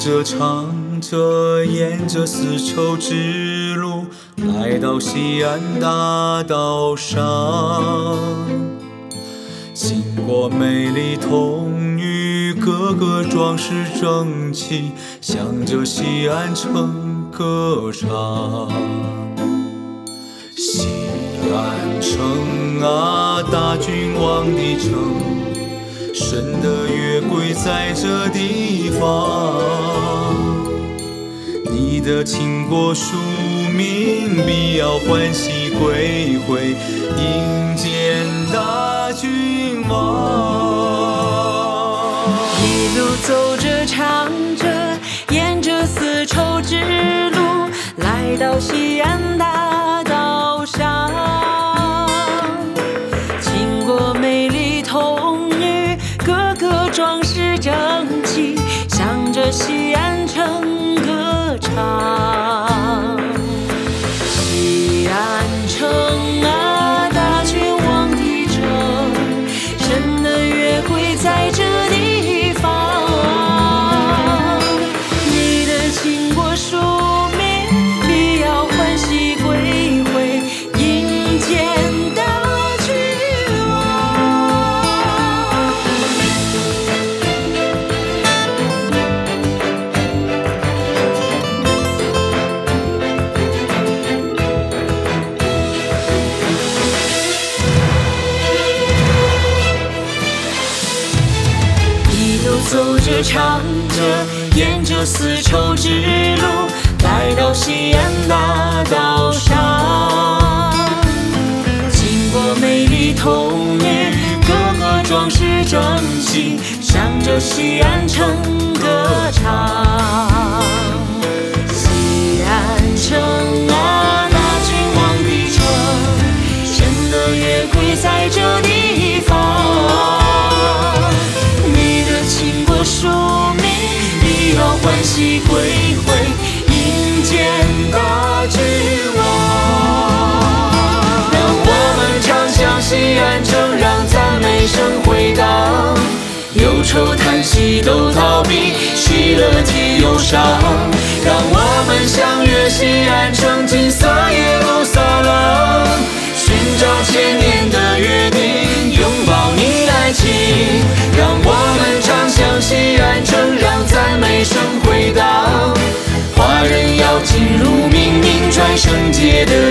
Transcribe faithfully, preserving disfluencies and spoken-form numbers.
着唱着沿着丝绸之路来到西安大道上，经过美丽童女，个个装饰整齐，向着西安城歌唱。西安城啊，大君王的城，神的月归在这地方。你的倾国庶民必要欢喜归回，迎见大君王。 一路走着唱着，沿着丝绸之路来到西安大道上，经过美丽童女，个个装饰整齐，向着西安城歌唱。西安城啊，大君王的城，神的月归在这地方。你的倾国庶民必要欢喜归回，迎见大君走着唱着，沿着丝绸之路来到西安大道上，经过美丽童女，个个装饰整齐，向着西安城歌唱。西安城啊，大君王的城，神的月归在这地方。庶民必要欢喜归回，迎见大君王。让我们唱响西安城，让赞美声回荡，忧愁叹息都逃避，喜乐及忧伤。让我们相约西安城，金色耶路撒冷，寻找千年的约定，拥抱你爱情。让我们唱响西安城，让赞美声回荡，华人要进入冥冥转圣洁的